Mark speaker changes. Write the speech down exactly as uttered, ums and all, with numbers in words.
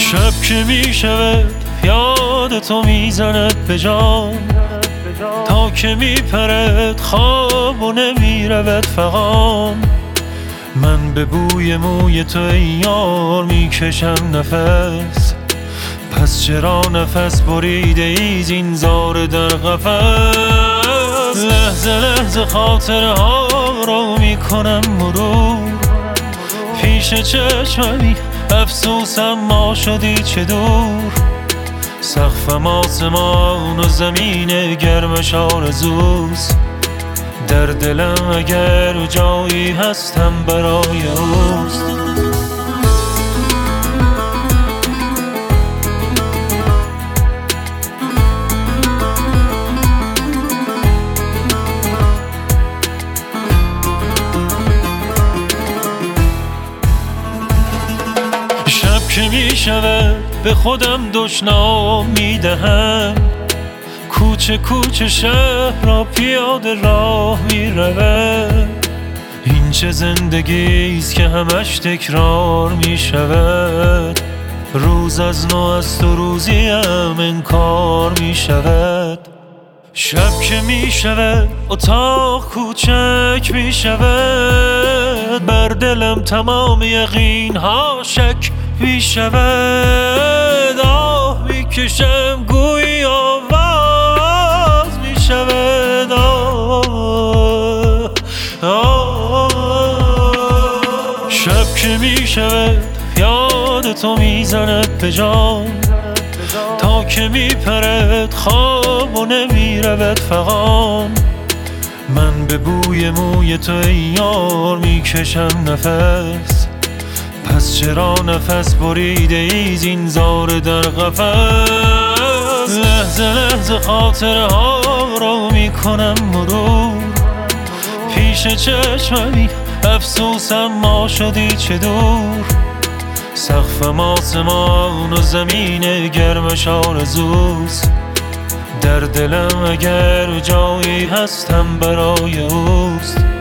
Speaker 1: شب که می شود یاد تو می زند به جان، تا که می پرد خواب و نمی رود فغان. من به بوی موی تو ای یار می کشم نفس، پس چرا نفس بریده ای زین زار در قفس؟ لحظه لحظه خاطره ها را می کنم مرور، پیش چشممی افسوسم ما شدی چه دور. سقفم آسمان و زمین گرمش آرزوست، در دلم اگر جایی هستم برای اوست. شب که می شود به خودم دشنام می دهم، کوچه کوچه شهر را پیاده راه می رود. این چه زندگیست که همش تکرار می شود، روز از نو است و روزیم انکار می شود. شب که می شود اتاق کوچک می شود، بر دلم تمام یقین ها شک می شود. آه می کشم گویی آواز می شود. آه آه شب که می شود یاد تو می زند به جان، تا که می پرد خواب و نمی رود فغان. من به بوی موی تو ای یار می کشم نفس، پس چرا نفس بریده ای زین زار در قفس؟ لحظه لحظه خاطره ها را می کنم مرور، پیش چشممی افسوسم ما شدی چه دور. سقفم آسمان و زمین گرمش آرزوست، در دلم اگر جایی هستم برای اوست.